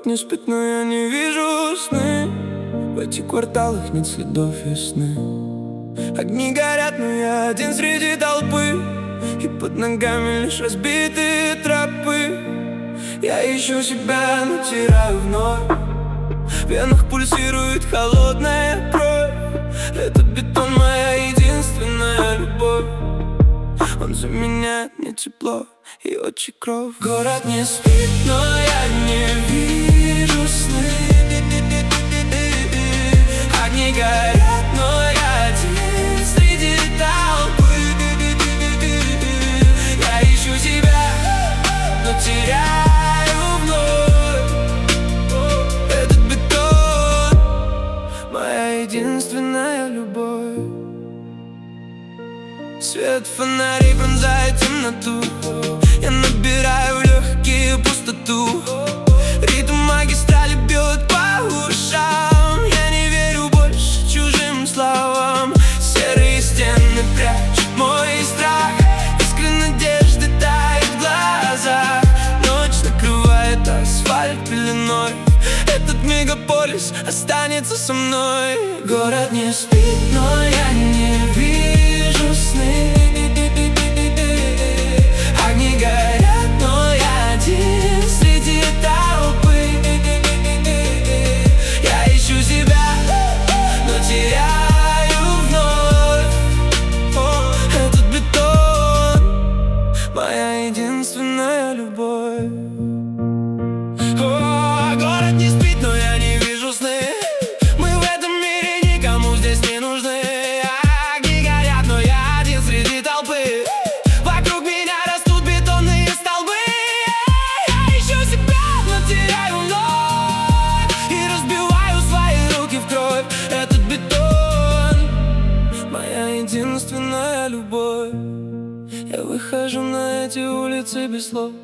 Город не спит, но я не вижу сны. В этих кварталах нет следов весны. Огни горят, но я один среди толпы, и под ногами лишь разбитые тропы. Я ищу себя, но теряю вновь. В венах пульсирует холодная кровь. Этот бетон моя единственная любовь. Он заменяет мне тепло и очи кровь. Город не спит, но я не вижу сны. Огни горят, но я один среди толпы. Я ищу себя, но теряю вновь. Этот бетон моя единственная любовь. Свет фонарей пронзает темноту. Я набираю в легкие пустоту. Ритм магистрали бьет по ушам. Я не верю больше чужим словам. Серые стены прячут мой страх. Искры надежды тает в глазах. Ночь накрывает асфальт пеленой. Этот мегаполис останется со мной. Город не спит, но я не вижу сны. Огни горят, но я один среди толпы. Я ищу себя, но теряю вновь. Этот бетон моя единственная любовь. Город не спит, но я не вижу сны. Мы в этом мире никому здесь не нужны. Огни горят, но я один среди толпы. Вокруг меня растут бетонные столбы. Я ищу себя, но теряю вновь. И разбиваю свои руки в кровь. Этот бетон моя единственная любовь. Я выхожу на эти улицы без слов.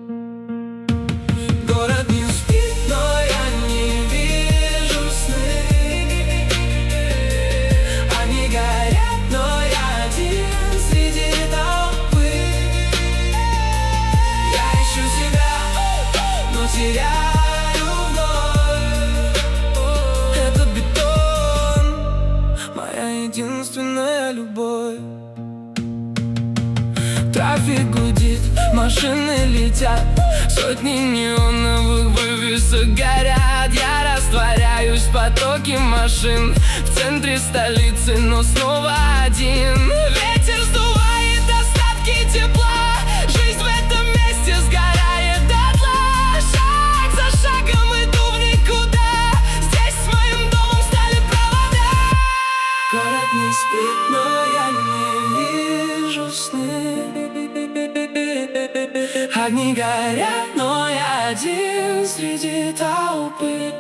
Город не спит, но я не вижу сны. Они горят, но я один среди толпы. Я ищу себя, но теряю вновь. Этот бетон моя единственная любовь. Трафик гудит, машины летят, сотни неоновых вывесок горят. Я растворяюсь в потоке машин в центре столицы, но снова один. Ветер сдувает остатки тепла. Жизнь в этом месте сгорает дотла. Шаг за шагом иду в никуда. Здесь с моим домом стали провода. Город не спит, но я не вижу сны. Огни горят, но я один среди толпы.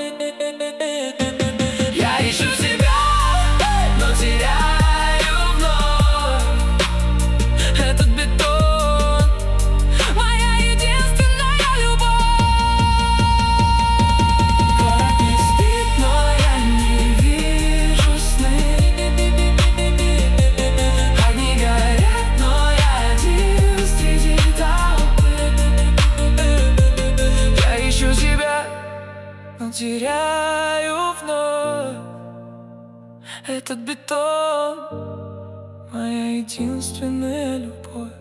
Я ищу себя, но теряю вновь. Этот бетон моя единственная любовь. Город не спит, но я не вижу сны. Огни горят, но я один среди толпы. Я ищу себя, но теряю вновь. Этот бетон моя единственная любовь.